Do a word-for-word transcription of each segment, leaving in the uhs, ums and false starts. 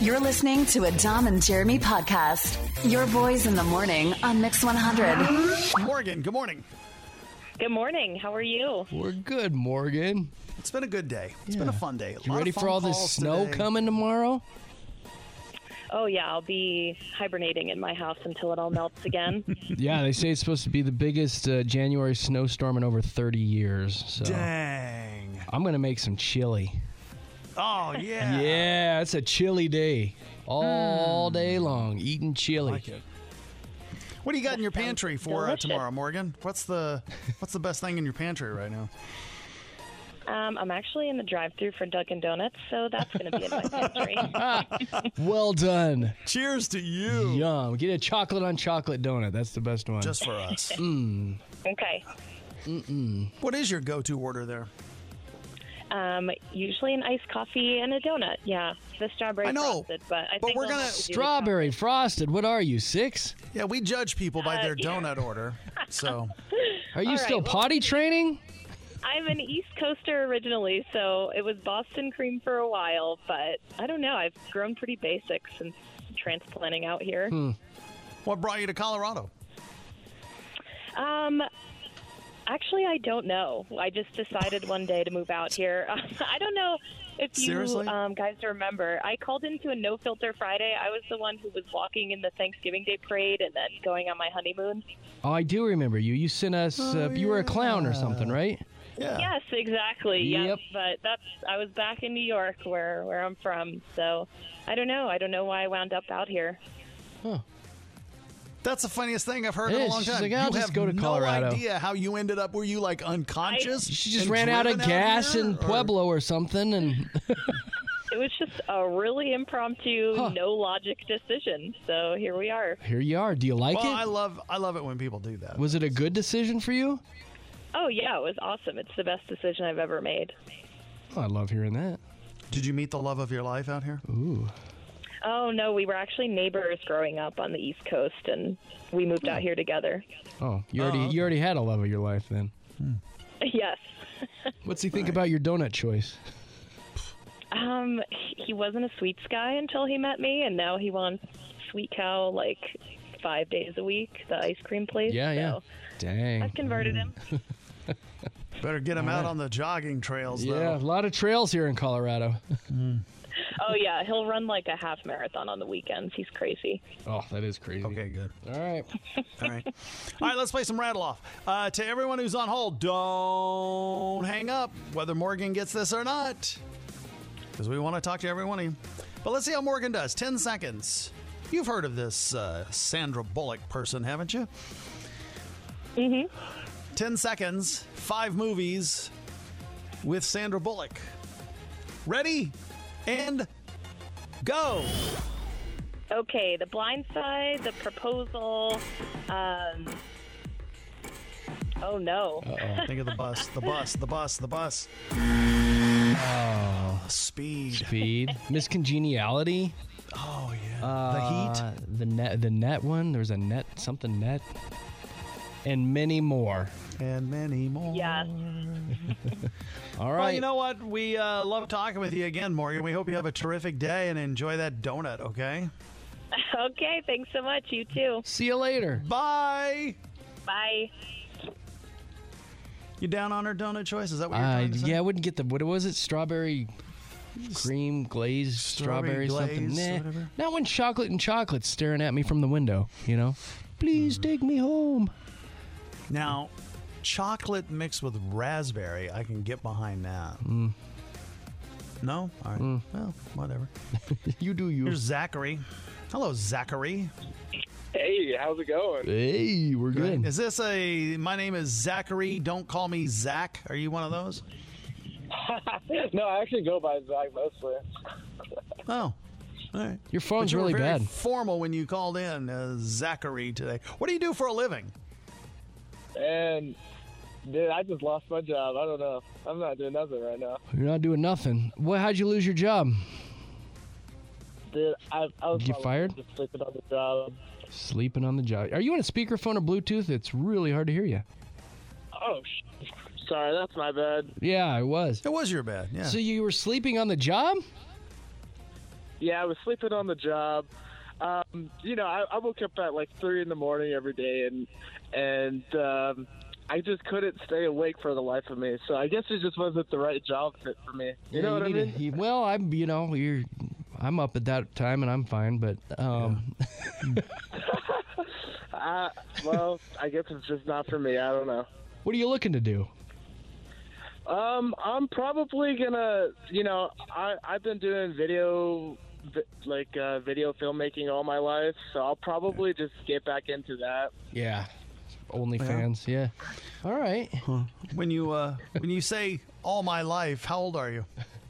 You're listening to a Dom and Jeremy podcast. Your boys in the morning on Mix one hundred. Morgan, good morning. Good morning. How are you? We're good, Morgan. It's been a good day. It's Yeah. been a fun day. A You lot ready of for phone all this calls snow today. coming tomorrow? Oh, yeah. I'll be hibernating in my house until it all melts again. Yeah, they say it's supposed to be the biggest uh, January snowstorm in over thirty years. So Dang. I'm going to make some chili. Oh, yeah. Yeah, it's a chilly day. All day long, eating chili. I like it. What do you got in your pantry for uh, delicious. tomorrow, Morgan? What's the What's the best thing in your pantry right now? Um, I'm actually in the drive-thru for Dunkin' Donuts, so that's going to be in my pantry. Well done. Cheers to you. Yum. Get a chocolate on chocolate donut. That's the best one. Just for us. Okay. What is your go-to order there? Um, usually an iced coffee and a donut. Yeah, the strawberry I know, frosted, but I but think we're I'll gonna- have to do the Strawberry frosted. What are you, six? Yeah, we judge people by Uh, their yeah. donut order. So, Are you All still right, well- potty training? I'm an East Coaster originally, so it was Boston cream for a while, but I don't know. I've grown pretty basic since transplanting out here. what brought you to Colorado? Um, actually, I don't know. I just decided one day to move out here. I don't know if you Seriously? um, guys remember. I called into a No Filter Friday. I was the one who was walking in the Thanksgiving Day parade and then going on my honeymoon. Oh, I do remember you. You sent us, uh, you were a clown or yeah. something, right? Yeah. Yes, exactly. Yep. Yes, but that's I was back in New York, where where I'm from. So I don't know. I don't know why I wound up out here. That's the funniest thing I've heard It in a is. long She's time. like, I'll you just have go to Colorado. no idea how you ended up. Were you like unconscious? She just and ran out of driven gas here, in or- Pueblo or something, and It was just a really impromptu, Huh. no logic decision. So here we are. here you are. Do you like Well, it? I love I love it when people do that. Was it a good decision for you? Oh yeah, it was awesome. It's the best decision I've ever made. Oh, I love hearing that. Did you meet the love of your life out here? Ooh. Oh no, we were actually neighbors growing up on the East Coast, and we moved out here together. Oh, you already Oh, okay. you already had a love of your life then. Yes. What's he think about your donut choice? Um, he wasn't a sweets guy until he met me, and now he wants Sweet Cow like five days a week, the ice cream place. Yeah, yeah. So Dang. I've converted him. Better get him out on the jogging trails, Yeah, a though. lot of trails here in Colorado. Oh yeah, he'll run like a half marathon on the weekends. He's crazy. Oh, that is crazy. Okay, good. All right. All right. All right, let's play some rattle off. Uh, to everyone who's on hold, don't hang up whether Morgan gets this or not, because we want to talk to every one of you. But let's see how Morgan does. Ten seconds. You've heard of this uh, Sandra Bullock person, haven't you? Mhm. Ten seconds, five movies with Sandra Bullock. Ready? And go. Okay, The Blind Side, The Proposal. Um. Oh no. Think of the bus, the bus, the bus, the bus. Oh, speed. Speed. Miss Congeniality. Oh, yeah. Uh, the heat. The net. The net one. There's a net. Something net. And many more. And many more. Yeah. All right. Well, you know what? We uh, love talking with you again, Morgan. We hope you have a terrific day and enjoy that donut, okay? Okay, thanks so much. You too. See you later. Bye. Bye. You down on her donut choice? Is that what you're Uh, trying to say? yeah, I wouldn't get the. What was it? Strawberry cream glazed Strawberry strawberry, something. glaze, Nah. whatever. Not when chocolate and chocolate's staring at me from the window. You know. Please take me home. Now, chocolate mixed with raspberry, I can get behind that. Mm. No? All right. Well, whatever. You do you. Here's Zachary. Hello, Zachary. Hey, how's it going? Hey, we're good. Is this a, my name is Zachary, don't call me Zach? Are you one of those? No, I actually go by Zach mostly. Oh, all right. Your phone's But you were really very bad. formal when you called in, uh, Zachary, today. What do you do for a living? And, dude, I just lost my job. I don't know. I'm not doing nothing right now. You're not doing nothing. Well, how'd you lose your job? Dude, I, I was Did you probably fired? just sleeping on the job. Sleeping on the job. Are you on a speakerphone or Bluetooth? It's really hard to hear you. Oh, sh- sorry, that's my bad. Yeah, I was. It was your bad, yeah. So you were sleeping on the job? yeah, I was sleeping on the job. Um, you know, I, I woke up at like three in the morning every day, and and um, I just couldn't stay awake for the life of me. So I guess it just wasn't the right job fit for me. You Yeah, know what I need mean? a- you- well, I'm, you know, you're, I'm up at that time and I'm fine, but um, Uh, well, I guess it's just not for me. I don't know. what are you looking to do? Um, I'm probably gonna, you know, I I've been doing video, vi- like uh, video filmmaking all my life, so I'll probably just get back into that. Yeah, OnlyFans. Yeah. All right. When you uh, when you say all my life, how old are you?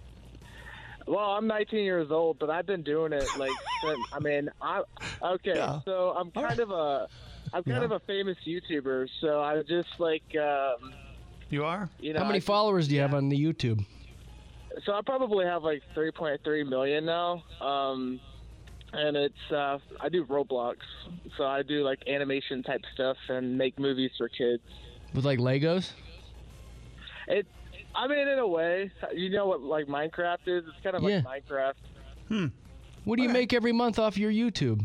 Well, I'm nineteen years old, but I've been doing it like, since, I mean, I okay, Yeah. so I'm kind of a, I'm kind Yeah. of a famous YouTuber, so I just like, um, You are? you know, How many I- followers do you have on the YouTube? So I probably have like three point three million now. Um, and it's, uh, I do Roblox. So I do like animation type stuff and make movies for kids. With like Legos? It, I mean, in a way, you know what like Minecraft is? It's kind of Yeah. like Minecraft. What do you make every month off your YouTube?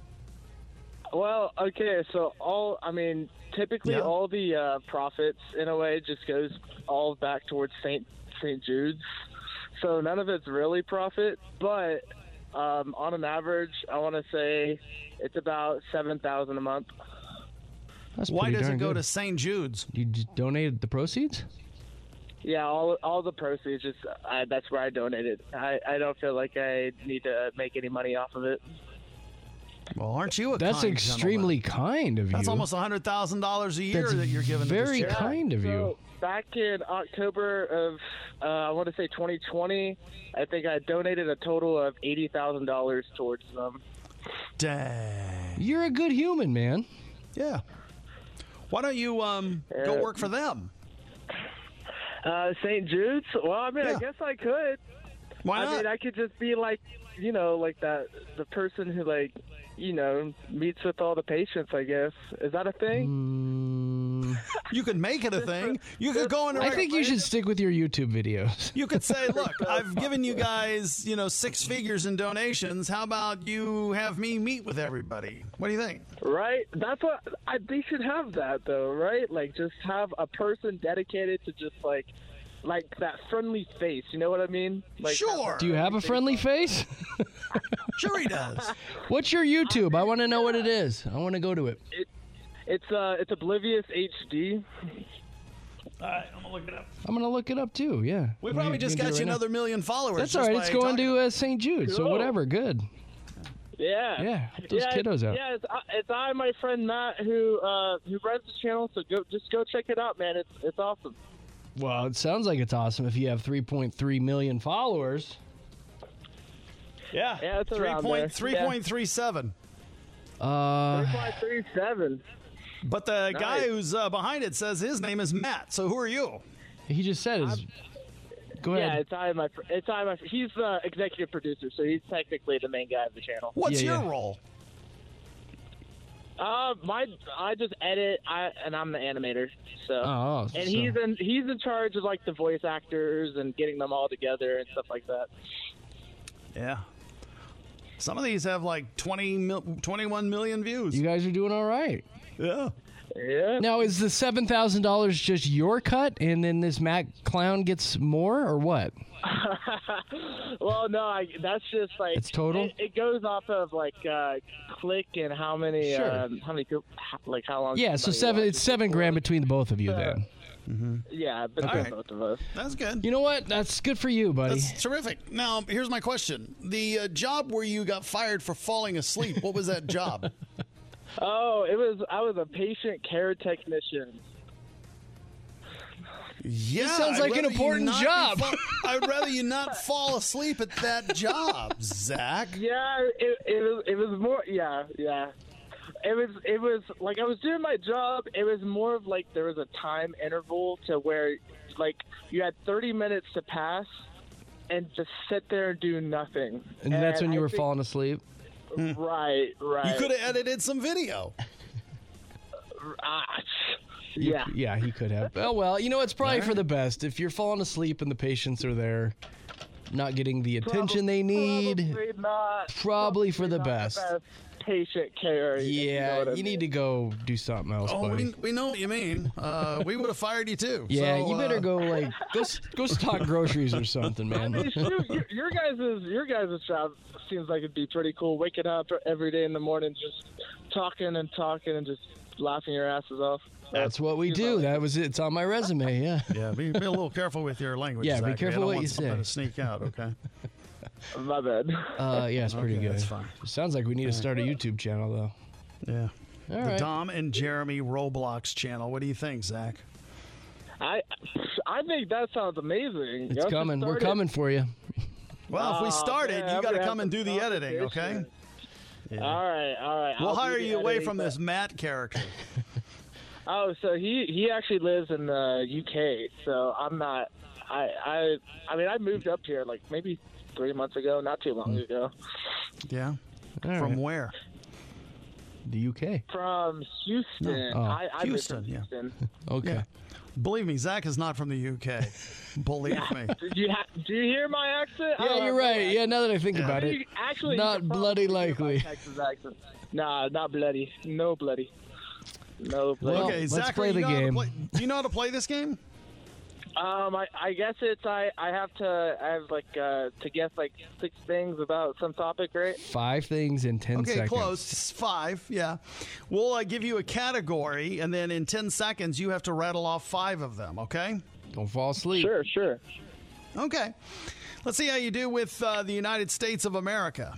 Well, okay, so all, I mean, typically Yeah. all the uh, profits, in a way, just goes all back towards Saint Saint Jude's. So none of it's really profit, but um, on an average, I want to say it's about seven thousand a month. That's Why pretty does it darn go good. to Saint Jude's? You just donated the proceeds? Yeah, all all the proceeds, just I, that's where I donated. I, I don't feel like I need to make any money off of it. Well, aren't you a That's kind extremely gentleman? kind of you. That's almost one hundred thousand dollars a year That's that you're giving very to this charity. kind of you. So back in October of, uh, I want to say twenty twenty, I think I donated a total of eighty thousand dollars towards them. Dang. You're a good human, man. Yeah. Why don't you um go Yeah. work for them? Uh, Saint Jude's? Well, I mean, Yeah. I guess I could. Why I not? mean, I could just be like, you know, like that, the person who, like, you know, meets with all the patients, I guess. Is that a thing? Mm, You could make it a thing. You could go into I think you should stick with your YouTube videos. You could say, look, I've given you guys, you know, six figures in donations. How about you have me meet with everybody? What do you think? Right? That's what, I, they should have that, though, right? Like, just have a person dedicated to just, like, like that friendly face. You know what I mean? Like, Sure. Do you have a friendly face? Sure he does. What's your YouTube? I want to know what it is. I want to go to it. It, it's, uh, it's Oblivious H D. All right, I'm going to look it up. I'm going to look it up too, yeah. We probably You just can do got it you right now. another million followers. That's just all right. by It's going talking. to uh, Saint Jude, so Cool. whatever. Good. Yeah. Yeah, help those yeah, kiddos out. Yeah, it's, uh, it's I and my friend Matt who uh, who runs the channel. So go, just go check it out, man. It's it's awesome. Well, it sounds like it's awesome if you have three point three million followers. Yeah, Yeah, it's three around point there. three Yeah. point three seven. Uh, Three point three seven. But the guy Nice. who's uh, behind it says his name is Matt. So who are you? he just said his. Go Yeah, ahead. it's I and my fr- it's I and my fr- he's the executive producer, so he's technically the main guy of the channel. What's Yeah, your yeah. role? Uh, my I just edit, I and I'm the animator. So. Oh, And so- he's in he's in charge of like the voice actors and getting them all together and stuff like that. Yeah. Some of these have like twenty mil, twenty-one million views. You guys are doing all right. yeah. Yeah. Now, is the seven thousand dollars just your cut, and then this Mac clown gets more, or what? Well, no, I, that's just like It's total? It, it goes off of like uh, click and how many, Sure. um, how many, people, like how long. Yeah, so somebody seven. watches It's seven it grand for. between the both of you then. Yeah, between Alright. both of us. That's good. You know what? That's good for you, buddy. That's terrific. Now, here's my question. The uh, job where you got fired for falling asleep, what was that job? Oh, it was. I was a patient care technician. Yeah, sounds I'd like an rather you important not be job. fa- I'd rather you not fall asleep at that job, Zach. Yeah, it, it was. It was more. Yeah, yeah. It was. It was like I was doing my job. It was more of like there was a time interval to where, like, you had thirty minutes to pass, and just sit there and do nothing. and that's when you I were think- falling asleep. Right, right. You could have edited some video. Ah, yeah. Yeah, he could have. Oh well, you know it's probably All for right. the best. If you're falling asleep and the patients are there, not getting the attention they need. Probably not. Probably for the not best. best patient care. Yeah, you, know what I you mean. need to go do something else, Oh, buddy. we, we know what you mean. Uh, we would have fired you too. Yeah, So, you better uh, go like go s- go stock groceries or something, I man. mean, shoot, your, your guys' your guys' job seems like it'd be pretty cool. Waking up every day in the morning, just talking and talking and just laughing your asses off. That's what we seems do. like- That was it. It's on my resume. Yeah. Yeah, be, be a little careful with your language. Yeah, be Zachary. careful I don't what want you something say. to sneak out. Okay. My bad. Uh, yeah, it's pretty Okay, good. that's fine. Sounds like we need to start a YouTube channel though. Yeah. All the right. Dom and Jeremy Roblox channel. What do you think, Zach? I I think that sounds amazing. It's Let's coming. just We're start it. coming for you. Well, if we Aw, started, man, you I'm got to gonna come have and do some the editing, okay? competition. All right, all right. We'll I'll do hire the you away editing, from but- this Matt character. Oh, so he he actually lives in the U K. So I'm not. I I I mean I moved up here like maybe three months ago, not too long ago. Yeah. All From right. where? The U K. From Houston. Oh. I, I moved Houston, from yeah. Houston. Okay. Yeah. Believe me, Zach is not from the U K. Believe me. Did you ha- do you hear my accent? I Yeah, don't you're have no right. Yeah, now that I think Yeah. about it, accent. Actually, you not could bloody probably hear my likely. Texas accent. Nah, not bloody. No bloody. No bloody. Well, Okay, let's Zachary, play the you know how to game. play- do you know how to play this game? Um, I, I guess it's I, I have to I have like uh, to guess like six things about some topic, right? Five things in ten Okay, seconds. close. Five, yeah. We'll uh, give you a category, and then in ten seconds, you have to rattle off five of them, okay? Don't fall asleep. Sure, sure. Okay. Let's see how you do with uh, the United States of America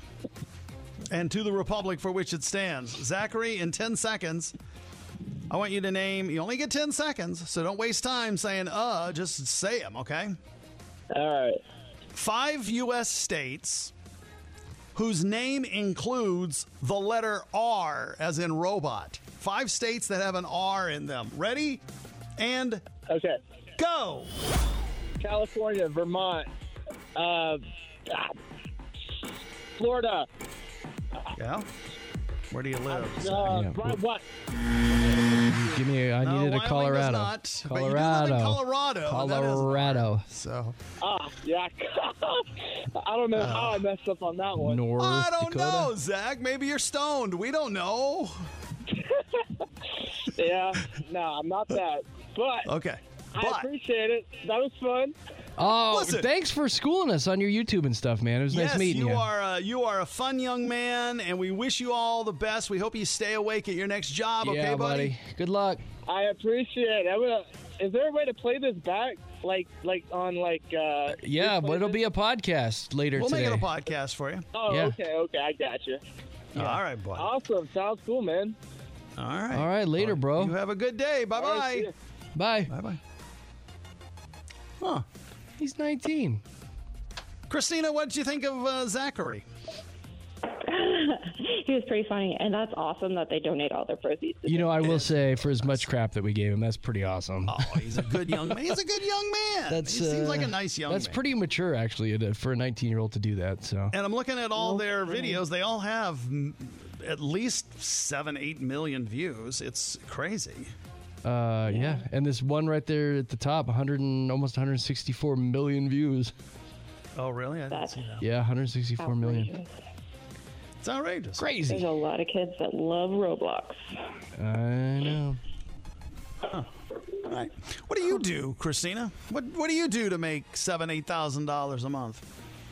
and to the republic for which it stands. Zachary, in ten seconds, I want you to name, you only get ten seconds, so don't waste time saying, uh, just say them, okay? All right. Five U S states whose name includes the letter R, as in robot. Five states that have an R in them. Ready? And Okay. go! California, Vermont, uh, ah, Florida. Yeah? Where do you live? Uh, Yeah. Bri- what? Give me. I No, needed a Wyoming Colorado. does not, but you do live in Colorado. Colorado. and that is- Colorado. So Ah, yeah. I don't know how I messed up on that one. North I don't Dakota. know, Zach. Maybe you're stoned. We don't know. Yeah. No, I'm not that. But Okay, I but appreciate it. That was fun. Oh, Listen. thanks for schooling us on your YouTube and stuff, man. It was yes, nice meeting you you. are uh, you are a fun young man, and we wish you all the best. We hope you stay awake at your next job. yeah, okay, buddy? Good luck. I appreciate it. I'm gonna, is there a way to play this back, like like on like? Uh, Yeah, replays but it'll it? be a podcast later We'll today. make it a podcast for you. Oh, yeah. okay, okay, I got you. All right, buddy. Awesome, sounds cool, man. All right. All right, later, bro. You have a good day. Bye All right, see bye. ya. Bye. Bye bye. Huh. He's nineteen. Christina, what did you think of uh, Zachary? He was pretty funny, and that's awesome that they donate all their proceeds. to You know, I will is say, for as much crap that we gave him, that's pretty awesome. Oh, he's a good young man. He's a good young man. That's he seems uh, like a nice young That's man. pretty mature, actually, to- for a nineteen-year-old to do that. So And I'm looking at all their videos. They all have mm, at least seven, eight million views. It's crazy. Uh, yeah. and this one right there at the top, one hundred and almost one hundred sixty-four million views. Oh, really? I didn't That's see that. Yeah, one hundred sixty-four million. outrageous. It's outrageous. There's Crazy. a lot of kids that love Roblox. I know. All right. What do you do, Christina? What What do you do to make seven, eight thousand dollars a month?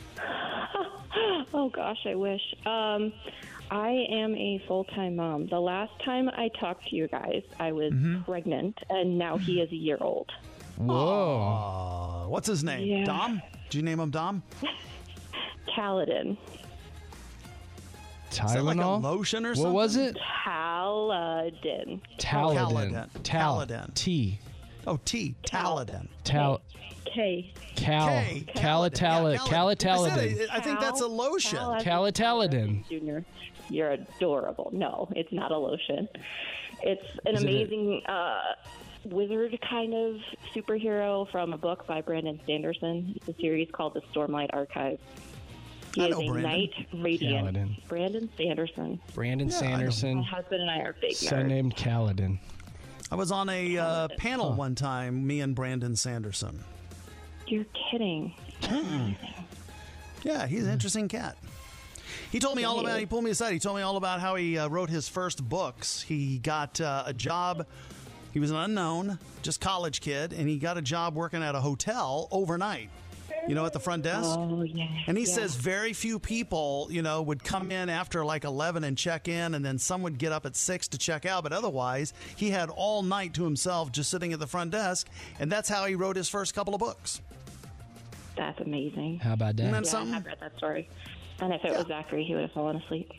Oh gosh, I wish. Um, I am a full-time mom. The last time I talked to you guys, I was pregnant, and now he is a year old. Whoa. Uh, what's his name? Yeah. Dom? Did you name him Dom? Kaladin. Is that like a Tylenol? lotion or What something? was it? Kaladin. Taladin. Kaladin. Tal- Kaladin. T. Oh, T. Taladin. Tal. K. Cal. K. Calitala. Yeah, Calad- I, Calitalatin. said it. I think that's a lotion. Cal- as in Calitalatin. Junior, you're adorable. No, it's not a lotion. It's an Is it a- amazing uh, wizard kind of superhero from a book by Brandon Sanderson. It's a series called The Stormlight Archive. He I is know a Brandon. knight radiant. Kaladin. Brandon Sanderson. Brandon Yeah, I know. My Sanderson. husband and I are big Son nerds. named Kaladin. I was on a uh, panel one time, me and Brandon Sanderson. You're kidding. Yeah, he's an interesting cat. He told me all about, he pulled me aside, he told me all about how he uh, wrote his first books. He got uh, a job, he was an unknown, just college kid, and he got a job working at a hotel overnight, you know, at the front desk. Oh, yeah. And he yeah. says very few people, you know, would come in after like eleven and check in, and then some would get up at six to check out. But otherwise, he had all night to himself just sitting at the front desk, and that's how he wrote his first couple of books. That's amazing. How about Isn't that? that Yeah, something? I've read that story. And if it Yeah. was Zachary, he would have fallen asleep.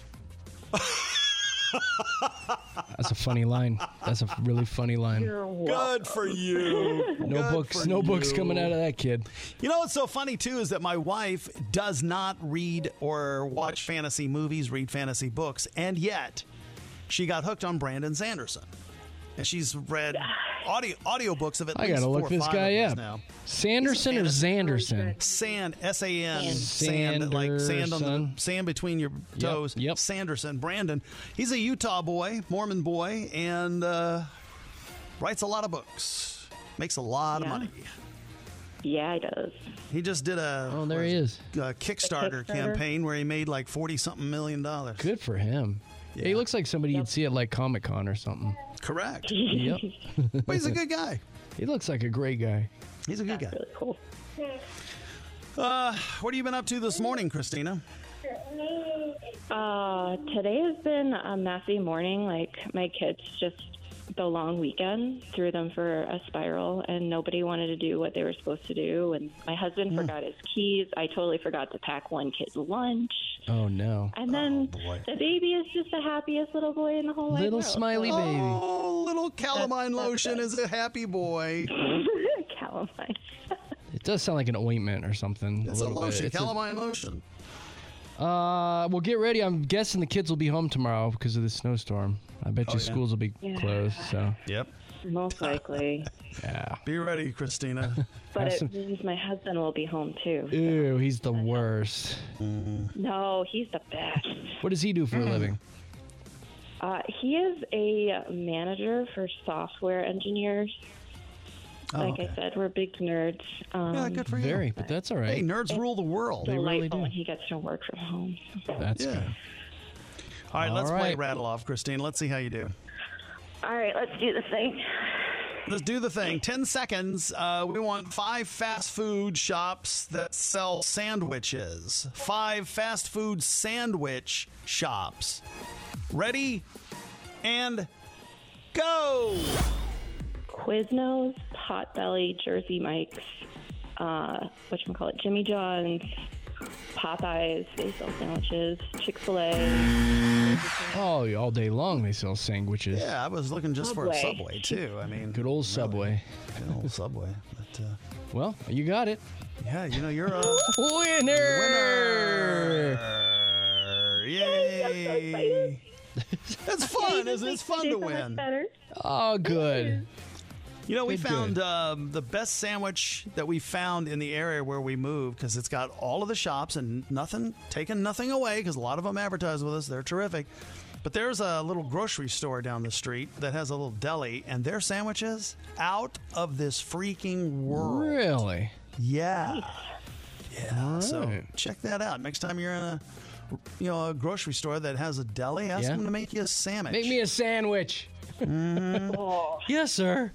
That's a funny line. That's a really funny line. Good for you. No Good books. for No books you. coming out of that kid. You know what's so funny, too, is that my wife does not read or watch fantasy movies, read fantasy books, and yet she got hooked on Brandon Sanderson. And she's read audio audiobooks of at I least gotta four look or this five guy of these up. now. Sanderson or Zanderson? Sand, S A N, sand, like sand on the Sanderson. sand between your toes. yep. Sanderson, Brandon. He's a Utah boy, Mormon boy, and uh, writes a lot of books. Makes a lot of Yeah. money. Yeah, he does. He just did a Oh, there what he is is. it, a Kickstarter Kickstarter? campaign where he made like forty something million dollars. Good for him. Yeah, he looks like somebody you'd see at like Comic Con or something. Correct. Yep. But he's a good guy. He looks like a great guy. He's a good guy. Really cool. Uh, what have you been up to this morning, Christina? Uh, today has been a messy morning. Like, my kids just, the long weekend, threw them for a spiral, and nobody wanted to do what they were supposed to do. And my husband Hmm. forgot his keys. I totally forgot to pack one kid's lunch. Oh no. And then boy. the baby is just the happiest little boy in the whole wide Little world. smiley baby. Oh, little calamine That's- lotion that's is a happy boy. Calamine. It does sound like an ointment or something. It's a little bit. lotion, It's a- calamine lotion. Uh, well, get ready. I'm guessing the kids will be home tomorrow because of the snowstorm. I bet you yeah. schools will be Yeah. closed. So Yep. Most likely. yeah. Be ready, Christina. But Have it some- means my husband will be home, too. so- Ew, he's the worst. No, he's the best. What does he do for a living? Uh, he is a manager for software engineers. Oh, like okay. I said, we're big nerds. Um, Yeah, good for you. Very, but that's all right. Hey, nerds rule the world. They really delightful do. when he gets to work from home. That's Yeah. good. All right, let's All play right. Rattle Off, Christine. Let's see how you do. All right, let's do the thing. Let's do the thing. Ten seconds. Uh, we want five fast food shops that sell sandwiches. Five fast food sandwich shops. Ready? And go! Quiznos, Potbelly, Jersey Mike's, uh, whatchamacallit, Jimmy John's, Popeyes, they sell sandwiches, Chick-fil-A. Oh, all day long they sell sandwiches. Yeah, I was looking just for a Subway. Subway, too. I mean, Good old Subway. good old Subway. But, uh, Well, you got it. yeah, you know, you're a Winner! winner. Yay! That's fun, isn't it? It's fun to So much win. better. Oh, good. You know, we Good, found good. um, the best sandwich that we found in the area where we moved because it's got all of the shops and nothing, taking nothing away because a lot of them advertise with us. They're terrific. But there's a little grocery store down the street that has a little deli, and their sandwiches out of this freaking world. Really? Yeah. Yeah. So right. check that out. Next time you're in a, you know, a grocery store that has a deli, ask Yeah. them to make you a sandwich. Make me a sandwich. Oh, Yes, sir.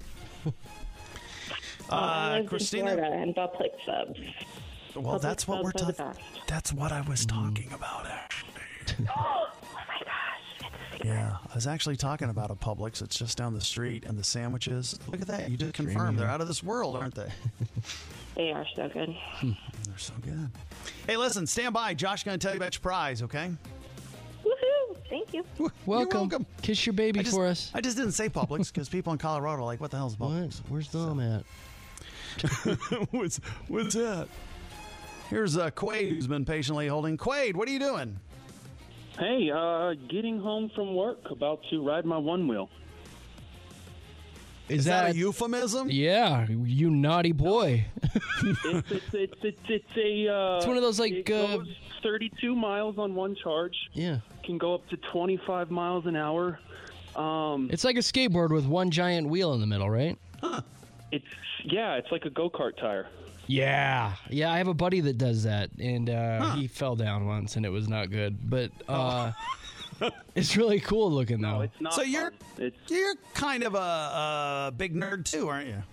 I uh, lived Christina. in Florida and Buffalo subs. Well, Publix that's what we're subs are the talking. best. That's what I was talking about, actually. Oh my gosh, it's a secret. Yeah, I was actually talking about a Publix. It's just down the street, and the sandwiches. Look at that! You just confirmed they're out of this world, aren't they? They are so good. They're so good. Hey, listen, stand by. Josh going to tell you about your prize, okay? Woohoo! Thank you. You're Welcome. welcome. Kiss your baby I just, for us. I just didn't say Publix because people in Colorado are like, "What the hell is What? Publix?" Where's Dom at? what's what's that? Here's uh, Quade, who's been patiently holding. Quade, what are you doing? Hey, uh, getting home from work, about to ride my one wheel. Is, Is that, a euphemism? Yeah, you naughty boy. It's it's it's it's, it's a. Uh, It's one of those, like, it uh, goes thirty-two miles on one charge. Yeah. Can go up to twenty-five miles an hour. Um, It's like a skateboard with one giant wheel in the middle, right? it's yeah, it's like a go-kart tire. Yeah, yeah. I have a buddy that does that, and uh, Huh. he fell down once, and it was not good. But uh, it's really cool looking, though. No, it's not. So you're fun. It's you're kind of a, a big nerd too, aren't you?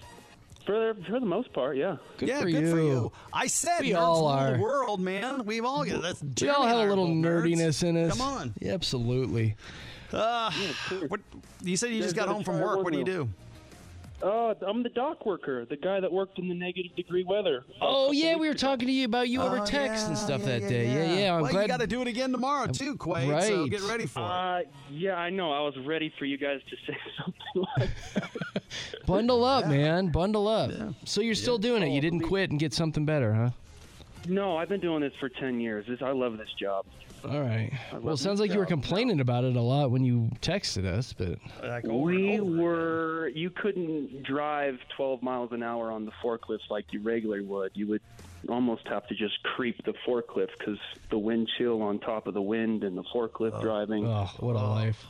for for the most part, yeah. Good yeah, for good you. for you. I said We nerds all rule are. the world, man. We've all got that's. We Jeremy all have and I a are little both nerds. nerdiness in us. Come on. Yeah, absolutely. Uh, what, you said you Guys just got gotta home from try work. one What do you wheel. do? Uh, I'm the dock worker, the guy that worked in the negative degree weather. a Oh couple yeah, we were weeks ago. talking to you about you over Oh, text yeah, and stuff yeah, that yeah, day. Yeah, yeah. I'm well, glad. you got to do it again tomorrow too, Quaid. So Right. get ready for it. Uh, yeah, I know. I was ready for you guys to say something like that. Bundle up, man. Bundle up. So you're still doing it. You didn't quit and get something better, huh? No, I've been doing this for ten years. This, I love this job. All right. love Well, it sounds this like you were job. complaining about it a lot when you texted us, but Like over We and over. were, you couldn't drive twelve miles an hour on the forklift like you regularly would. You would almost have to just creep the forklift because the wind chill on top of the wind and the forklift driving. oh, what a life.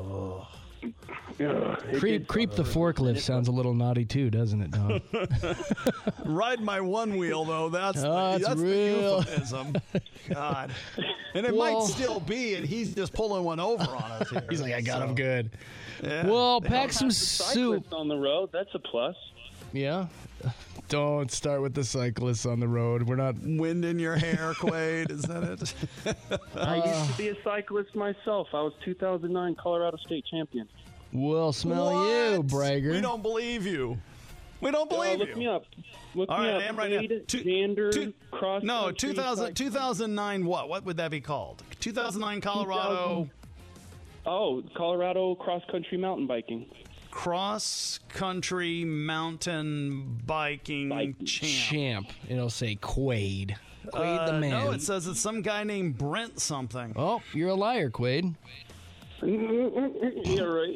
Ugh, it Creep, did- creep the forklift sounds a little naughty too, doesn't it, Don? Ride my one wheel though. That's Oh, the, that's that's real. the euphemism. God, and it Well- might still be, and he's just pulling one over on us here. He's like, I got So, him good. yeah. Well, pack some soup. Cyclists on the road, that's a plus. Yeah. Don't start with the cyclists on the road. We're not. Wind in your hair, Quaid. Is that it? I used to be a cyclist myself. I was two thousand nine Colorado State champion. Well, smell you, What? bragger. We don't believe you. We don't Uh, believe look you. me up. Look All me right, up. I am right now. Wade Two- Vander two- cross No, country two thousand, cycling. two thousand nine. What? What would that be called? two thousand nine Colorado Oh, Colorado cross country mountain biking. cross country mountain biking Biking. champ. Champ. It'll say Quaid. Quaid Uh, the man. No, it says it's some guy named Brent something. Oh, you're a liar, Quaid. Yeah, right.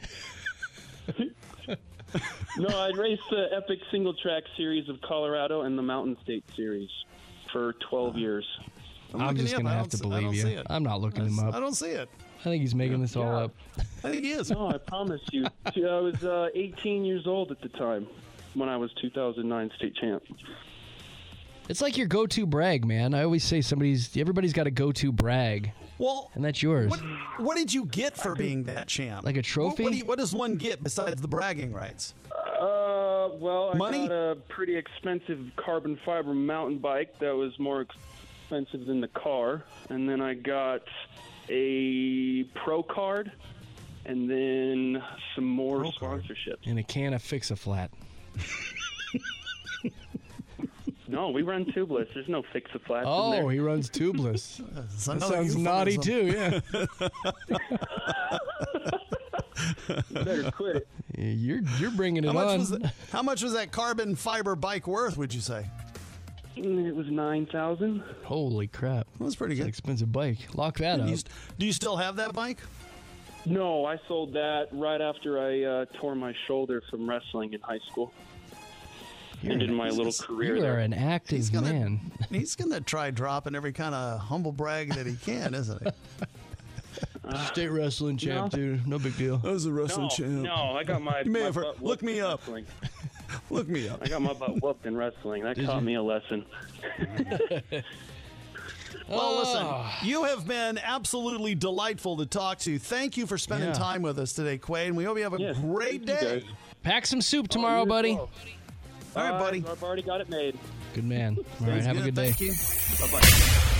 No, I raced the Epic Single Track Series of Colorado and the Mountain State Series for twelve years. I'm, looking just you up. going to I have don't to s- I don't believe see you. it. I'm not looking him I up. don't see it. I think he's making this all Yeah. up. I think he is. No, I promise you. See, I was uh, eighteen years old at the time when I was two thousand nine state champ. It's like your go-to brag, man. I always say somebody's, everybody's got a go-to brag, Well, and that's yours. what, what did you get for being that champ? Like a What, trophy? what, do you- what does one get besides the bragging rights? Uh, well, I Money? got a pretty expensive carbon fiber mountain bike that was more expensive than the car, and then I got a pro card, and then some more Pro card. sponsorships. In a can of Fix-A-Flat. No, we run tubeless. There's no fix a flat in Oh, there. he runs tubeless. It's That another sounds naughty, euphemism. too, yeah. Better quit it. You're, you're bringing it How much, on. was that, how much was that carbon fiber bike worth, would you say? It was nine thousand. Holy crap. That's pretty It's an good. expensive bike. Lock that Do up. you, st- do you still have that bike? No, I sold that right after I uh, tore my shoulder from wrestling in high school. Ended my little career You are there. an active He's gonna- man. He's going to try dropping every kind of humble brag that he can, isn't he? State wrestling champ, no. dude. No big deal. I was a wrestling No, no, I got my, You may my have heard- butt look whooped me in up. wrestling. Look me up. I got my butt whooped in wrestling. That taught me a lesson. Well, listen, you have been absolutely delightful to talk to. Thank you for spending Yeah. time with us today, Quaid, and we hope you have a Yes, great thank you, day. guys. Pack some soup tomorrow, You as buddy. well. All right, buddy. I've already got it made. Good man. All right, Sounds have a good day. Thank you. Bye-bye.